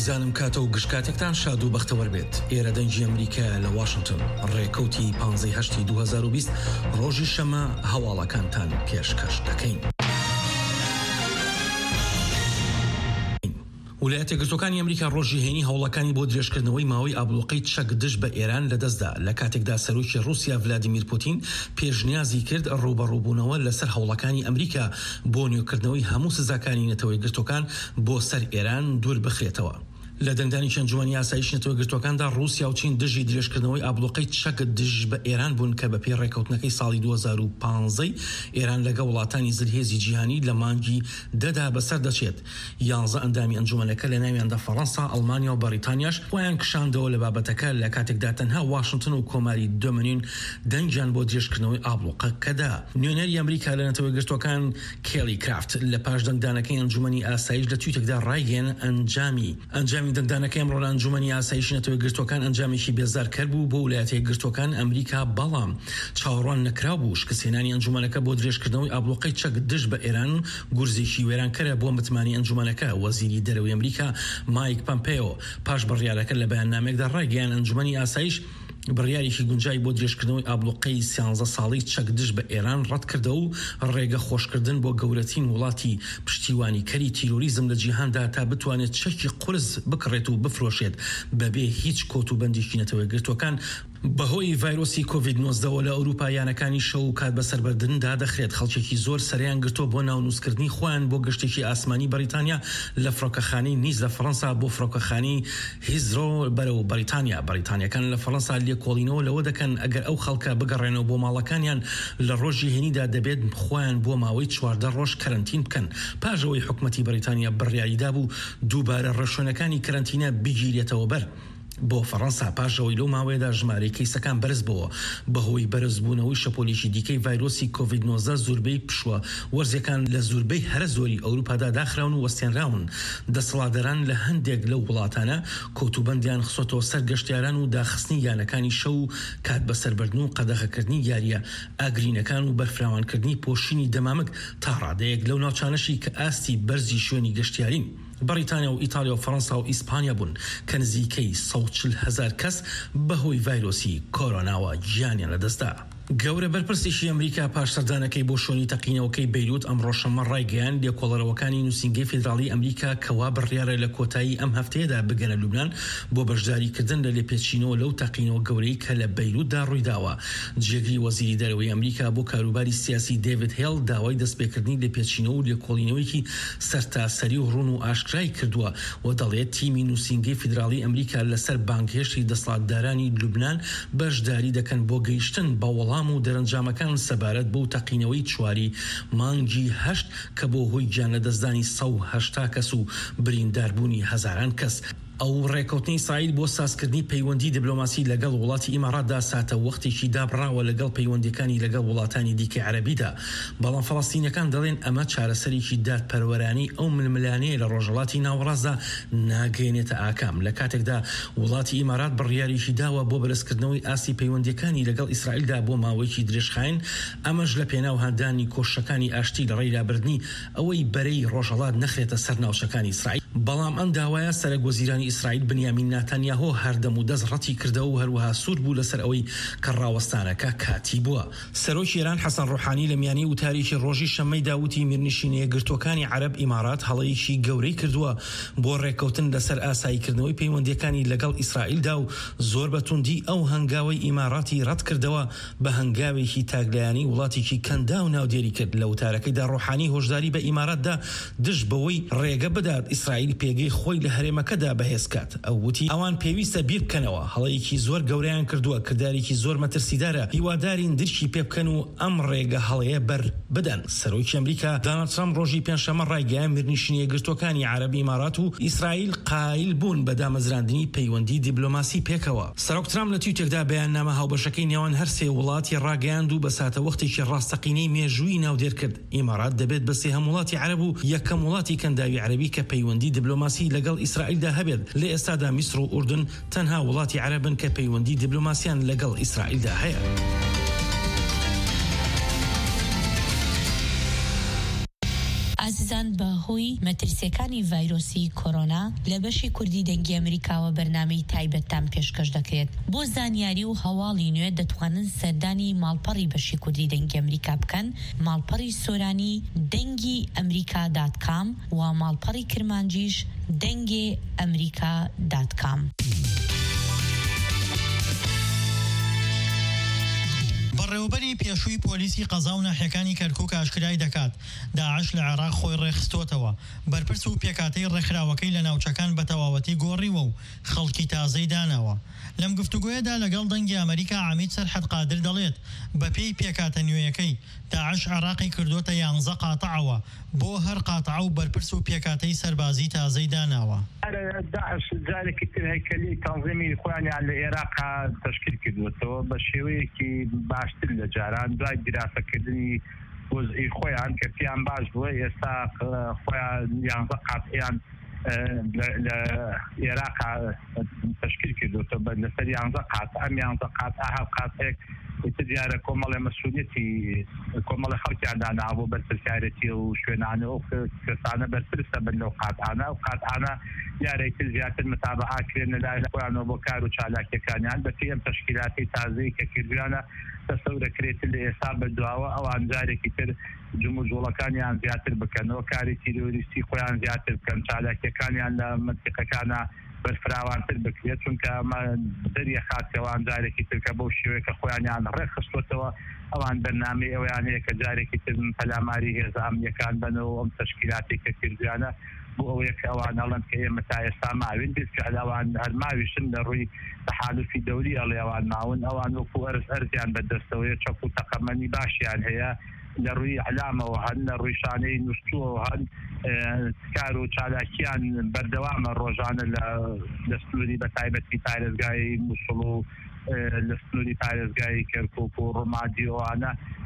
ئازیزانم کاتە و گشتکاتێکتان شاد و بەختەوەر بێت. ئێرە دەنگی ئەمریکا لە واشنگتن ڕێکەوتی 15 2020 ڕۆژی شەمە هەواڵەکانتان پێشکەش دەکەین. ویلایەتە یەکگرتووەکانی ئەمریکا ڕۆژی هێنی هەوڵەکانی بۆ درێژکردنەوەی ماوەی ئابلوقەی چەک دژ بە ئێران لەدەستدا لە کاتێکدا سەرۆکی رووسیا ڤلادیمیر پوتین پێشنیازی کرد ڕوبەڕووبوونەوە لەسەر هەوڵەکانی ئەمریکا بۆ نوێکردنەوەی هەموو سزاکانی نەتەوە یەکگرتووەکان بۆ سەر ئێران دوور بخرێتەوە. لە دەنگدانی ئەنجومەنی ئاسایش نەتەوە یەکگرتووەکاندا رووسیا و چین دژی درێژکردنەوەی ئابلوقەی چەک دژ بە ئێران بوون کە بەپێی ڕێکەوتنەکەی ساڵی 2015 ئێران لەگە وڵاتانی زلهێزی جیهانی لە مانگی دەدا بەسەر دەچێت. 11 ئەندامی ئەنجومەنەکە لە ناویاندا فەڕەنسا، ئەڵمانیا و بەریتانیاش خۆیان کشاندەوە لە بابەتەکە لە کاتێکدا تەنها واشنگتن و کۆماری دۆمنین دەنگیان بۆ درێژکردنەوەی ئابلوقەکەدا. نوێنەری ئەمریکا لە نەتەوە یەکگرتووەکان کێلی کرافت لە پاش دەنگدانەکەی ئەنجومەنی ئاسایش لە تویتێکدا ڕایگەیەن ئەنجامی دەنگدانەکەی ئەمڕۆ لە ئەنجومەنی ئاسایش نەتەوە یەکگرتووەکان ئەنجامێکی بێزارکەر بوو بۆ ویلایەتە یەکگرتووەکان ئەمریکا، بەڵام چاوەڕوان نەکرا بوو شکستهێنانی ئەنجومەنەکە بۆ درێژکردنەوەی ئابلوقەی چەک دژ بە ئێران گورزێکی وێرانکەرە بۆ متمانی ئەنجومەنەکە. وەزیری دەرەوەی ئەمریکا مایک پۆمپێۆ پاش بڕیارەکە لە بەیاننامێکدا ڕایگەیان ئەنجومەنی ئاسایش بڕیارێکی گونجای بۆ درێژکردنەوەی ئابلوقەی 13 ساڵی چەک دژ بە ئێران ڕەت کردە و ڕێگە خۆشکردن بۆ گەورەترین وڵاتی پشتیوانی کەری تیرۆریزم لە جیهاندا تا بتوانێت چەکی قورس بکڕێت و بفرۆشێت بەبێ هیچ کۆت و بەندێکی نەتەوە یەکگرتووەکان. بەهۆی ڤایرۆسی کۆڤید-19 لە ئەوروپایانەکانی شەو و کات بەسەربردندا دەخرێت خەڵکێکی زۆر سەریان گرتۆ بۆ ناونووسکردنی خۆیان بۆ گەشتێکی ئاسمانی بەریتانیا لە فڕۆکەخانەی نیز لە فەڕەنسا بۆ فڕۆکەخانەی هیزرۆ بەرەو بەریتانیەکان لە فەڕەنسا لێکۆڵینەوە لەوە دەکەن ئەگەر ئەو خەڵکە بگەڕێنەوە بۆ ماڵەکانیان لە ڕۆژی هێنیدا دەبێت خۆیان بۆ ماوەی 14 ڕۆژ کەرەنتین بکەن. پاژەوەی حکومەتی بەریتانیا بڕیاریدا بوو دووبارە ڕێشوێنەکانی کەرەنتینە بگیرێتەوە بەر بۆ فەڕەنسا پاشەوەی لەو ماوەیەدا ژمارەی کەیسەکان بەرز بووە بەهۆی بەرزبوونەوەی شەپۆلێکی دیکەی ڤایرۆسی کۆڤید-19 زۆربەی پشووە وەرزەکان لە زۆربەی هەرە زۆری ئەوروپادا داخراون و وەستێنراون. دەسەڵاتداران لە هەندێک لەو وڵاتانە کۆتوبەندیان خسۆتەوە سەر گەشتیاران و داخستنی یانەکانی شەو و کات بەسەربردن و قەدەغەکردنی یاریە ئاگرینەکان و بەرفراوانکردنی پۆشینی دەمامک تا ڕادەیەک لەو ناوچانەشی کە ئاستی بەرزی شوێنی گەشتیارین. بەریتانیا و ئیتالیا و فەڕەنسا و ئیسپانیا بوون کە نزیکەی 140,000 کەس بەهۆی ڤایرۆسی کۆرۆناوە گیانیان لەدەستدا. گەورە بەرپرسێکی ئەمریکا پاش سەردانەکەی بۆ شۆنی تەقینەوەکەی بەیروت ئەمڕۆ شەمە ڕایگەیان لێکۆڵەرەوەکانی نووسینگەی فێدراڵی ئەمریکا کەوا بڕیارە لە کۆتایی ئەم هەفتەیەدا بگەنە لوبنان بۆ بەشداریکردن لە لێپێچینەوە لەو تەقینەوە گەورەی کە لە بەیروتدا ڕوویداوە. جێگری وەزیری دەرەوەی ئەمریکا بۆ کاروباری سیاسی دێڤید هێڵ داوای دەستپێکردنی لێپێچینەوە و لێکۆڵینەوەیکی سەرتاسەری و ڕوون و ئاشکرای کردووە و دەڵێت تیمی نووسینگەی فێدراڵی ئەمریکا لەسەر بانگهێشتی دەسەڵاتدارانی لوبنان بەشداری دەکەن بۆ گەیشتن بە وەڵام و دەرەنجامەکان سەبارەت بۆ تەقینەوەی چواری مانگی 8 کە بۆ هۆی گیانلەدەستدانی 180 کەس و برینداربوونی هەزاران کەس. ئەو ڕێکەوتنی ئیسرائیل بۆ سازکردنی پەیوەندی دیبلۆماسی لەگەڵ وڵاتی ئیماراتدا ساتە وەختێکی دابڕاوە لەگەڵ پەیوەندیەکانی لەگەڵ وڵاتانی دیکەی عەرەبیدا. بەڵام فەڵەستینیەکان دەڵێن ئەمە چارەسەرێکی دادپەروەرانی ئەو ململانەیە لە ڕۆژهەڵاتی ناوەڕاستدا ناگەێنێتە ئاکام لە کاتێکدا وڵاتی ئیمارات بڕیاریشی داوە بۆ بەرزکردنەوەی ئاسی پەیوەندیەکانی لەگەڵ ئیسرائیلدا بۆ ماوەیەکی درێژخاین. ئەمەش لە پێناو هەندانی کۆشەکانی ئاشتی لە ڕێرابردنی ئەوەی بەرەی ڕۆژهەڵات نەخرێتە سەر ناوچەکانی ئیسرائیل. بەڵام ئەم داوایە سەرۆکوەزیرانی ئیسرائیل بنیامین ناتانیاهۆ هەردەم و دەست ڕەتی کردەوە و هەروەها سوور بوو لەسەر ئەوەی کە ڕاوەستانەکە کاتی بووە. سەرۆکی ئێران حەسەن ڕۆحانی لە میانی وتاریکی ڕۆژی شەمەی داوتی میرنشینە یەکگرتووەکانی عەرەب ئیمارات هەڵەیەکی گەورەی کردووە بۆ ڕێکەوتن لەسەر ئاساییکردنەوەی پەیوەندیەکانی لەگەڵ ئیسرائیلدا و زۆر بەتوندی ئەو هەنگاوی ئیماراتی ڕەت کردەوە بە هەنگاوێکی تاگلایانی وڵاتێکی کەندا و ناودێری کرد. لە وتارەکەیدا ڕۆحانی هۆشداری بە ئیماراتدا دژ بەوەی ڕێگە بدات ئیسرائیل پێگەی خۆی لە هەرێمەکەدا بەهێزکات. ئەو وتی ئەوان پێویستە بیر بکەنەوە، هەڵەیەکی زۆر گەورەیان کردووە، کردارێکی زۆر مەترسیدارە، هیوادارین درشی پێ بکەن و ئەم ڕێگە هەڵەیە بەر بدەن. سەرۆکی ئەمریکا دۆناڵد ترامپ ڕۆژی پێنجشەمە ڕایگەیان میرنشینە یەکگرتووەکانی عەرەب ئیمارات و ئیسرائیل قایل بوون بە دامەزراندنی پەیوەندی دیبلۆماسی پێکەوە. سەرۆک ترامپ لە تویتێکدا بەیاننامە هاوبەشەکەی نێوان هەر سێ وڵاتی ڕاگەیاند و بە ساتەوەختێکی ڕاستەقینەی مێژووی ناودێر کرد. ئیمارات دەبێت بە سێهەم وڵاتی عەرەب و یەکەم وڵاتی کەنداوی عەرەبی کە پەیوەندی دیبلۆماسی لەگەڵ ئیسرائیلدا هەبێت. لە ئێستادا میسر و ئوردن تەنها وڵاتی عەرەبن کە پەیوەندی دیبلۆماسیان لەگەڵ ئیسرائیلدا هەیە. ئازیزان بەهۆی مەترسیەکانی ڤایرۆسی کۆرۆنا لە بەشی کوردی دەنگی ئەمریکاوە بەرنامەی تایبەتتان پێشکەش دەکرێت. بۆ زانیاری و هەواڵی نوێ دەتوانن سەردانی ماڵپەڕی بەشی کوردی دەنگی ئەمریکا بکەن، ماڵپەڕی سۆرانی دەنگی ئەمریکا.com و ماڵپەڕی کرمانجیش دەنگێ ئەمریکا.com. بەڕێوەبەری پێشووی پۆلیسی قەزا و ناحیەکانی کەرکووک ئاشکرای دەکات داعش لە عێراق خۆی ڕێخستۆتەوە. بەرپرس و پێکاتەی ڕێکخراوەکەی لە ناوچەکان بە تەواوەتی گۆڕیوە و خەڵکی تازەی داناوە. لەم گفتوگوۆیەدا لەگەڵ دەنگی ئەمریکا عەمید سەرحەد قادر دەڵێت بە پێی پێکاتە نوێیەکەی داعش عێراقی کردوتە 11 قاتعەوە بۆ هەر قاتعە و بەرپرس و پێکاتەی سەربازی تازەی داناوە. داعش جارێکی تر هەیکەلی تەنظیمی خۆیانیان لە عێراقا تەشکیل کردوتەوە بە شێوەیەکی باشتر لە جاران دوای دراسەکردنی وەزعی خۆیان کە پیان باش بووە ئێستا خۆیان 11 قاتعیان لە عێراقا تشکیل کردوتەوە لەسەر 11 قاتع. ئەم 11 قاتع هەر قاتعێک دیارە کۆمەڵی مەسئولیەتی کۆمەڵی خەڵکیان دانابوو بەرپرسیارەتی و شوێنانە ئەو کەسانە بەرپرسە بن لەو قاتعانە و قاتعانە یارێکی زیاتر متابعاکرێن لەلای خۆیانەوە بۆ کار و چالاکیەکانیان بە پێی ئەم تەشکیلاتی تازەی کە کردویانە تەسەورەکرێت لە ئێستا بەدواوە ئەوان جارێکی تر جمو جوڵەکانیان زیاتر بکەنەوە کاری تیرۆریستی خۆیان زیاتر بکەن چالاکیەکانیان لە منتیقەکانە بەرفراوانتر بکرێت چونکە ئەمە دەریە خاتکەوان جارێکی ترکە بەو شێوەیە کە خۆیانیان ڕێخستوتەوە ئەوان بەرنامەی ئەویان هەیە کە جارێکی تر پەلاماری هێزە ئەمنیەکان بنەوە ئەم تەشکیلاتی کە کردویانە بۆ ئەوەیە کە ئەوان هەڵەن کە ئێمە تا ئێستا ماوین بیست کە ئەوان هەرماویشن لە ڕووی تەحالوفی دەوری ئەڵێ ئەوان ماون ئەوان وەکو ئەرزیان بەدەستەوەیە چەک و تەقەمەنی باشیان هەیە لە ڕووی علامەوە هەن لە ڕووی شانەی نووسووەوە هەن کار و چالاکیان بەردەوامە ڕۆژانە لە سنووری بە تایبەتی پارێزگای مووسڵ و لە سنووری پارێزگای کەرکووک و ڕۆمادی ئەوانە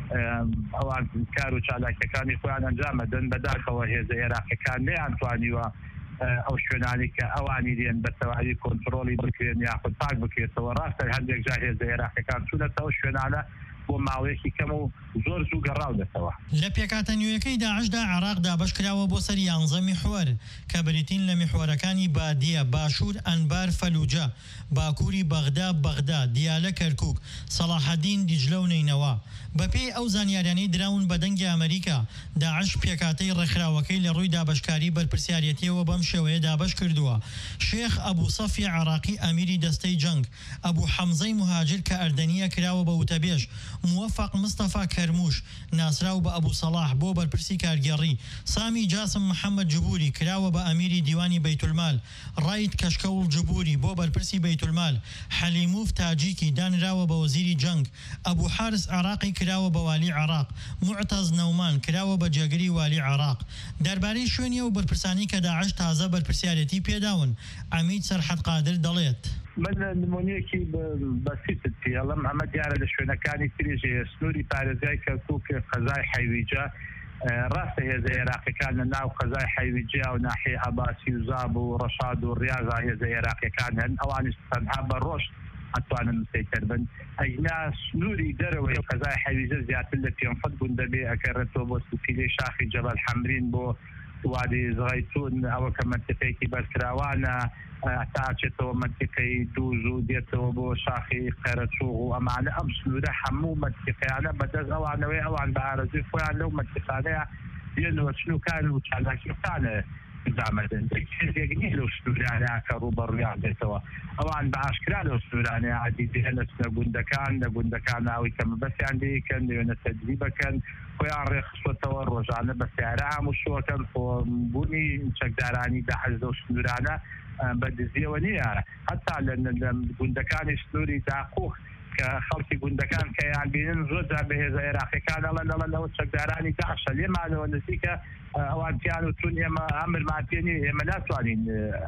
ئەوان کار و چالاکیەکانی خۆیان ئەنجامەدەن بەداخەوە هێزە عێراقیەکان نەیانتوانیوە ئەو شوێنانی کە ئەوانی دێن بە تەواوی کۆنتڕۆڵی بکرێن یاخود پاک بکرێتەوە. ڕاستە هەندێک جار هێزە عێراقیەکان چوونەتەوە شوێنانە بۆ ماوەیەکی کەم و زۆر زوو گەڕاودەتەوە. لە پێکاتە نوێیەکەی داعشدا عێراق دابەش کراوە بۆ سەر 11 میحوەر کە بریتین لە میحوەرەکانی بادیە، باشوور، ئەنبار، فەلوجە، باکووری بەغدا، دیالە کەرکووک، سەلاحەدین، دیجلە و نینەوە. بەپێی ئەو زانیاریانەی دراون بە دەنگی ئەمریکا داعش پێکاتەی ڕێکخراوەکەی لە ڕووی دابەشکاری بەرپرسیارەتیەوە بەم شێوەیە دابەش کردووە. شێخ ئەبوو سەفی عێراقی ئەمیری دەستەی جەنگ، ئەبوو حەمزەی مهاجر کە ئەردەنیە کراوە بە وتەبێژ، موفق مستەفا کەرموش ناسراو بە ئەبوو سەلاح بۆ بەرپرسی کارگێڕی، سامی جاسم محەممەد جبوری کراوە بە ئەمیری دیوانی بەیتولمال، ڕایت کەشکەوڵ جبوری بۆ بەرپرسی بەیتولمال، حەلیموف تاجیکی دانراوە بە وەزیری جەنگ، ئەبوو حارس عێراقی کراوە بە والی عێراق، معتەز نەومان کراوە بە جێگری والی عێراق. دەربارەی شوێنی و بەرپرسانی کە داعش تازە بەرپرسیارەتی پێداون عەمید سەرحەد قادر دەڵێت من نمونەیەکی بەسیتت پێڵم ئەمە دیارە لە شوێنەکانی تریژێ سنووری پارێزگای کەرکووک قەزای حەیویجە ڕاستە هێزە عێراقیەکان لە ناو قەزای حەیویجیا و ناحیە عەباسی و زاب و ڕەشاد و ڕیاضا هێزە عێراقیەکان هەن ئەوانش تەنها بە ڕۆژ ئەتوانن مسەیتر بن. ئەینا سنووری دەرەوەی قەزای حەیویجە زیاتر لە 500 گوند دەبێ ئەگەڕێتەوە بۆ سوپیلەی شاخی جەبەل حەمرین بۆ وادی زغەیتون ئەوە کە منتیقەیەکی بەرکراوانە تاچێتەوە منتیقەی دووز و دێتەوە بۆ شاخی قەرەچووغ و ئەمانە ئەم سنوورە هەموو منتیقەیانە بەدەست ئەوانەوەی ئەوان بە ئارەزوی خۆیان لەو منتیقانەیە دێنەوە چنووکان و چالاکیەکانە دامەدەن هێزێک لەو سنوورانەیە کە ڕووبەڕوویان دێتەوە ئەوان بە ئاشکرا لەو سنوورانەیە عادی دێن لە گوندەکان ناوی کە مەبەستیان دەیکەن دەوێنە تەدریبەکەن خۆیان ڕێخستوتەوە ڕۆژانە بە سیارە ئاموشوەکەن خۆبوونی چەکدارانی داعش لەو سنوورانە بەدزیەوە نییە. هەتا لە گوندەکانی سنووری داقووق کە خەڵکی گوندەکان کە یان بینن زۆر جار بە هێزە عێراقیەکان ئەڵەنەوە چەکدارانی داعشە لێمانەوە نزیکە ئەوان پیان و چون ئێمە ئەمرمان پێ نیە ئێمە ناتوانین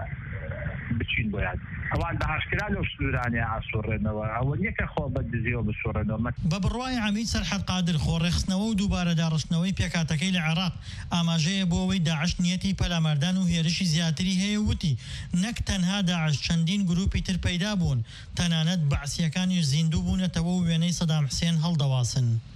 بچین بۆیان ئەوان بە ئاشکرا لەو سنوورانەیە ئاسوڕێنەوە ئەوە نییە کە خۆ بەدزیەوە بسوڕێنەوە. بە بڕوای عەمید سەرحەد قادر خۆڕێخستنەوە و دووبارە داڕشتنەوەی پێکاتەکەی لە عێراق ئاماژەیە بۆ ئەوەی داعش نیەتی پەلامەردان و هێرشی زیاتری هەیە وتی نەک تەنها داعش چەندین گروپی تر پەیدا بوون تەنانەت بەعسیەکانیش زیندوو بوونەتەوە و وێنەی سەدام حوسێن هەڵدەواسن.